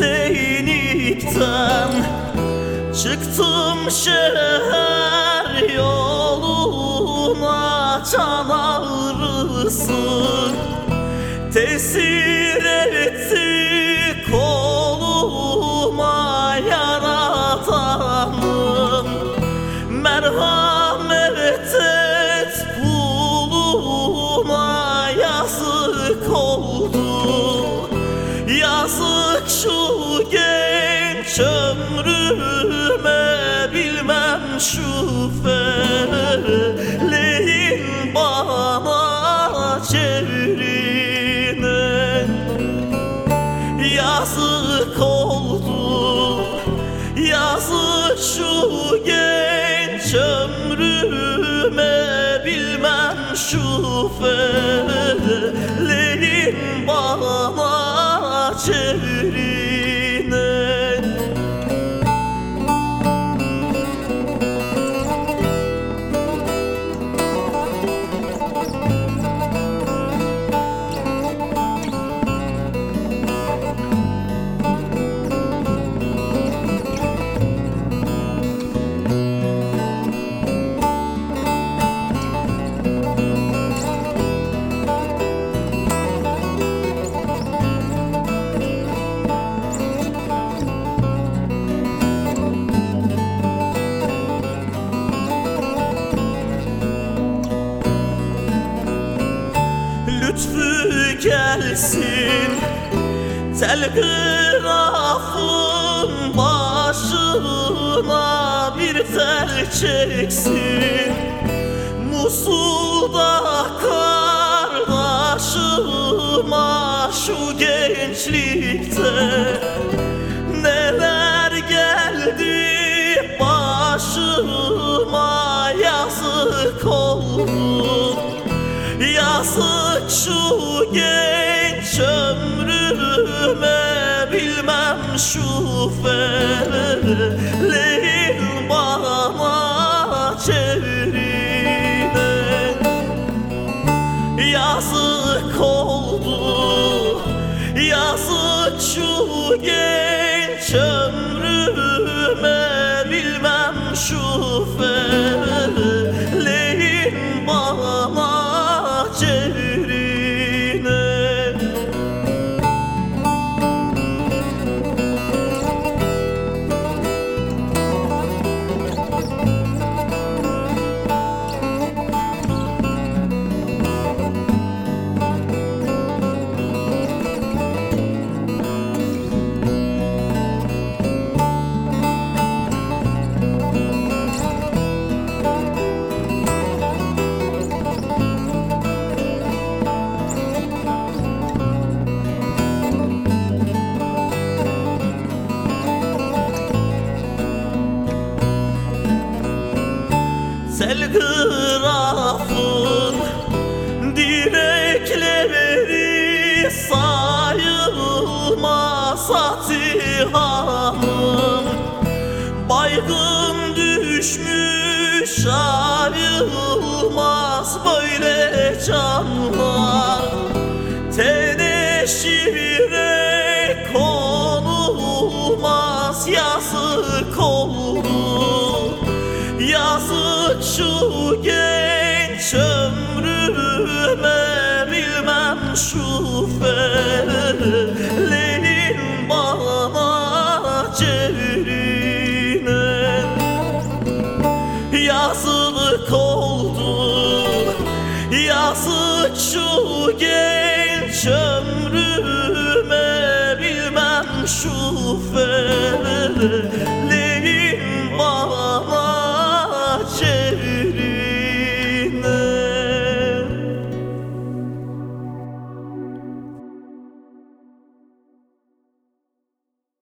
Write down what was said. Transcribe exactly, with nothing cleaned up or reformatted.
Seynik'ten çıktım şehir yoluna, can ağrısı tesir etti koluma, yaradanım merhamet et kuluma. Yazık oldu, yazık şu genç ömrüme, bilmem şu feleğin bana çevrine. Yazık oldu, yazık şu genç ömrüme, bilmem şu feleğin bana çevrine. Lütfü gelsin, telgrafın başına bir tel çeksin. Musul'da kardeşıma şu gençlikte neler geldi başıma. Yazık oldu, yazık şu genç ömrüme, bilmem şu feleğin bana çevrine. Yazık oldu, yazık şu genç ömrüme, bilmem şu feleğin bana çevrine. Telgrafın direkleri sayılmaz Atihan'ım. Baygın düşmüş ayrılmaz böyle canlar. Teneşire konulmaz, yazık oldu, yazık şu genç ömrüme, bilmem şu feleğin bana çevrine. Yazık oldu, yazık şu genç ömrüme, bilmem şu feleğin